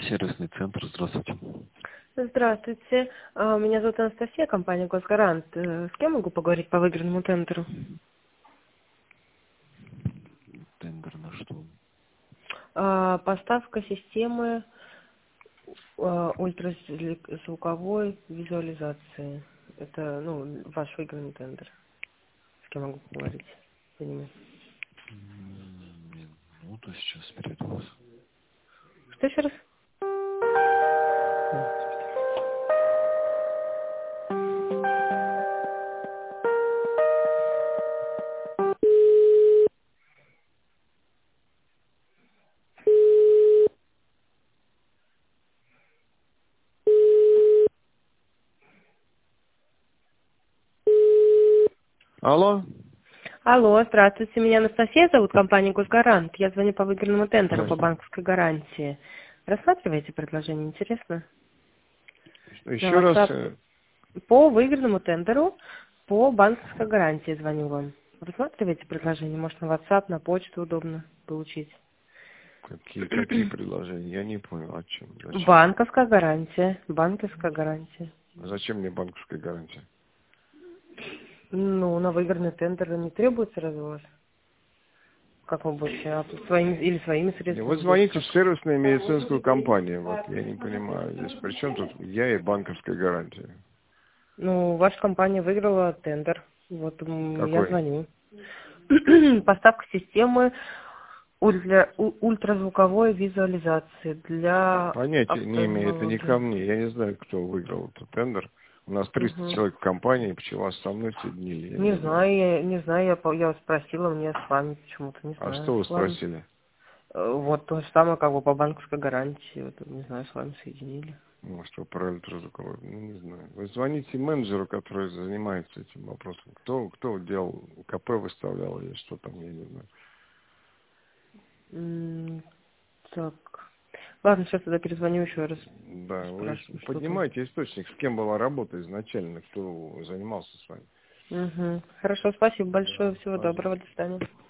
Сервисный центр, здравствуйте. Здравствуйте. Меня зовут Анастасия, компания «Госгарант». С кем могу поговорить по выигранному тендеру? Тендер на что? Поставка системы ультразвуковой визуализации. Это, ваш выигранный тендер. С кем могу поговорить по нему? Минуту, сейчас перейду вас. Что еще раз? Алло? Алло, здравствуйте. Меня Анастасия зовут, компания «Госгарант». Я звоню по выигранному тендеру по Здравствуйте. банковской гарантии. Рассматриваете предложение? Интересно? На Еще раз. WhatsApp. По выигранному тендеру по банковской гарантии звоню вам. Рассматриваете предложение? Может, на WhatsApp, на почту удобно получить. Какие предложения? Я не понял, о чем. Зачем? Банковская гарантия. Банковская гарантия. Зачем мне банковская гарантия? На выигранный тендер не требуется разве у вас? Как вы будете? Своими Вы средствами звоните будете? в сервисную медицинскую компанию. Вот я не понимаю. Здесь при чем тут я и банковская гарантия? Ваша компания выиграла тендер. Вот я Какой? звоню. Поставка системы ультразвуковой визуализации для Понятия не имею, это не ко офтальмологии. мне. Я не знаю, кто выиграл этот тендер. У нас 300 Мгм. человек в компании, почему вас со мной соединили, я Не не знаю. знаю, не знаю, я вас спросила, мне с вами почему-то, не А знаю. что вы Ладно. спросили? Вот то же самое, как бы по банковской гарантии, вот, не знаю, с вами соединили. Может, вы про ультразвуковой, не знаю. Вы звоните менеджеру, который занимается этим вопросом. Кто делал, КП выставлял или что там, я не знаю. Так. Ладно, сейчас тогда перезвоню еще раз. Да, вы Спрашиваю, что там. поднимаете источник, с кем была работа изначально, кто занимался с вами. Хорошо, спасибо большое, всего Пожалуйста. доброго, до свидания.